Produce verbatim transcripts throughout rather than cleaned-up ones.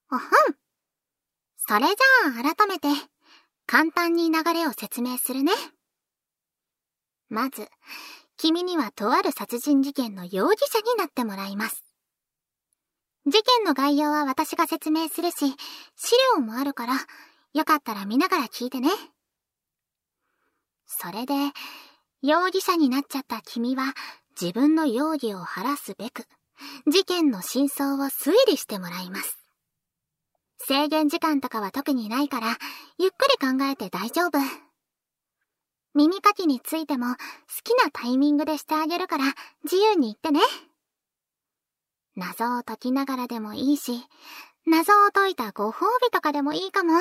おふん。それじゃあ改めて、簡単に流れを説明するね。まず、君にはとある殺人事件の容疑者になってもらいます。事件の概要は私が説明するし、資料もあるから、よかったら見ながら聞いてね。それで、容疑者になっちゃった君は、自分の容疑を晴らすべく、事件の真相を推理してもらいます。制限時間とかは特にないから、ゆっくり考えて大丈夫。耳かきについても好きなタイミングでしてあげるから自由に言ってね。謎を解きながらでもいいし、謎を解いたご褒美とかでもいいかも。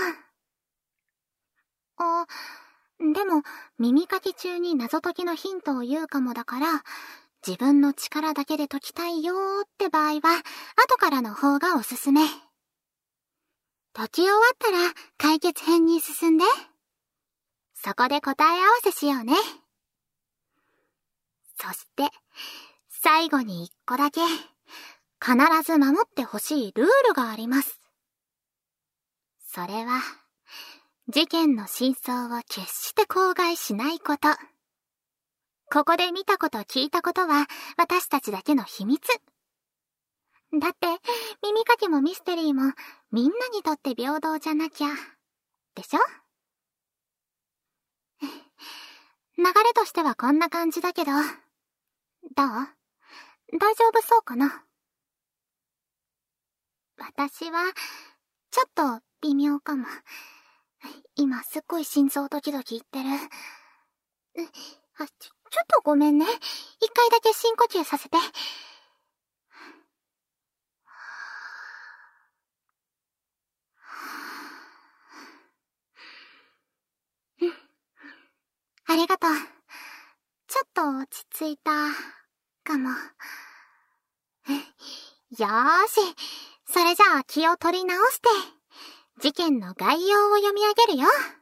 あ、でも耳かき中に謎解きのヒントを言うかもだから、自分の力だけで解きたいよーって場合は後からの方がおすすめ。解き終わったら解決編に進んで。そこで答え合わせしようね。そして、最後に一個だけ、必ず守ってほしいルールがあります。それは、事件の真相を決して口外しないこと。ここで見たこと聞いたことは私たちだけの秘密。だって、耳かきもミステリーもみんなにとって平等じゃなきゃ。でしょ？流れとしてはこんな感じだけど、どう？大丈夫そうかな？私は、ちょっと微妙かも。今すっごい心臓ドキドキいってる。あ、ちょ、ちょっとごめんね。一回だけ深呼吸させて。うん。ありがとう。ちょっと落ち着いた、かも。よーし。それじゃあ気を取り直して、事件の概要を読み上げるよ。